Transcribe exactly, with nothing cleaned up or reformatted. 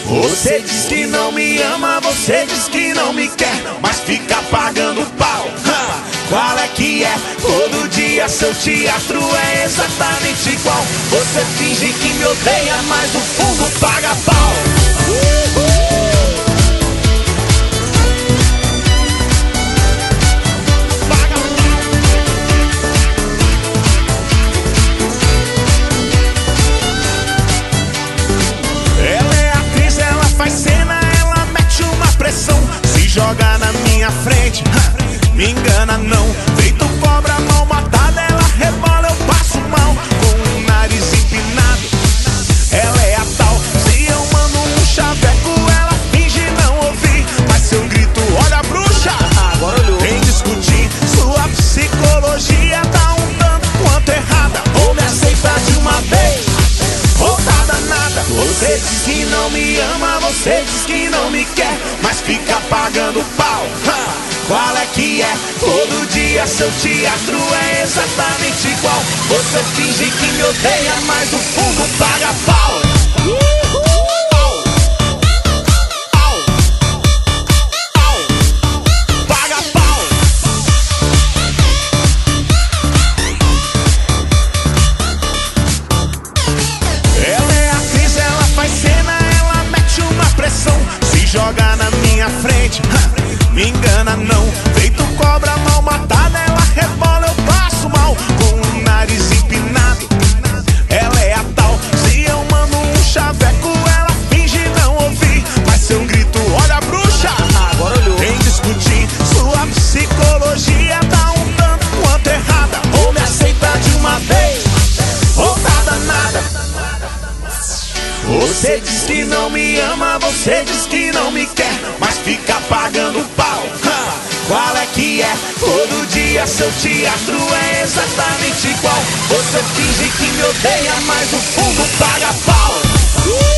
Você diz que não me ama, você diz que não me quer, mas fica pagando pau. Ha! Qual é que é? Todo dia seu teatro é exatamente igual. Você finge que me odeia, mas no fundo paga pau. Joga na minha frente, ha, me engana não. Feito cobra mal matada, ela rebola, eu passo mal. Com o nariz empinado, ela é a tal. Se eu mando um chaveco, ela finge não ouvir. Mas se eu grito, olha a bruxa, agora olhou. Vem discutir, sua psicologia tá um tanto quanto errada. Ou me aceita de uma vez, ou tá danada. Você diz que não me ama, você diz que não me quer, mas fica pagando pau. Ha! Qual é que é? Todo dia seu teatro é exatamente igual. Você finge que me odeia, mas no fundo paga pau. Paga pau. Ela é atriz, ela faz cena, ela mete uma pressão. Se joga na minha frente, ha, me engana não. Feito cobra mal matada, ela rebola, eu passo mal. Com o nariz empinado, ela é a tal. Se eu mando um chaveco, ela finge não ouvir. Mas se eu grito, olha a bruxa, agora olhou. Vem discutir, sua psicologia tá um tanto quanto errada. Ou me aceita de uma vez, ou tá danada. Você diz que não me ama, você diz que não me quer, mas fica pagando pau. Ha! Qual é que é? Todo dia seu teatro é exatamente igual. Você finge que me odeia, mas no fundo paga pau.